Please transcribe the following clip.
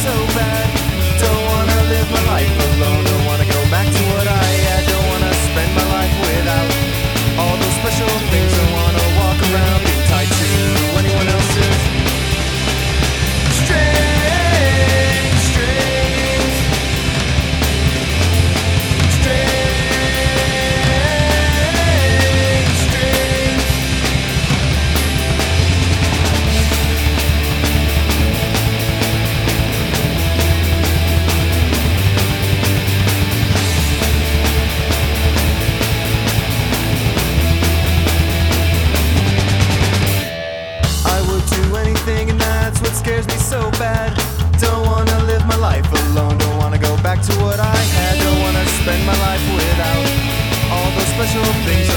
so bad. Don't wanna live my life alone. Don't wanna go back to what I had. Don't wanna spend my life without all those special things. Don't wanna walk around being tied to anyone else's strings, strings, strings, strings. I would do anything, and that's what scares me so bad. Don't wanna live my life alone. Don't wanna go back to what I had. Don't wanna spend my life without all those special things.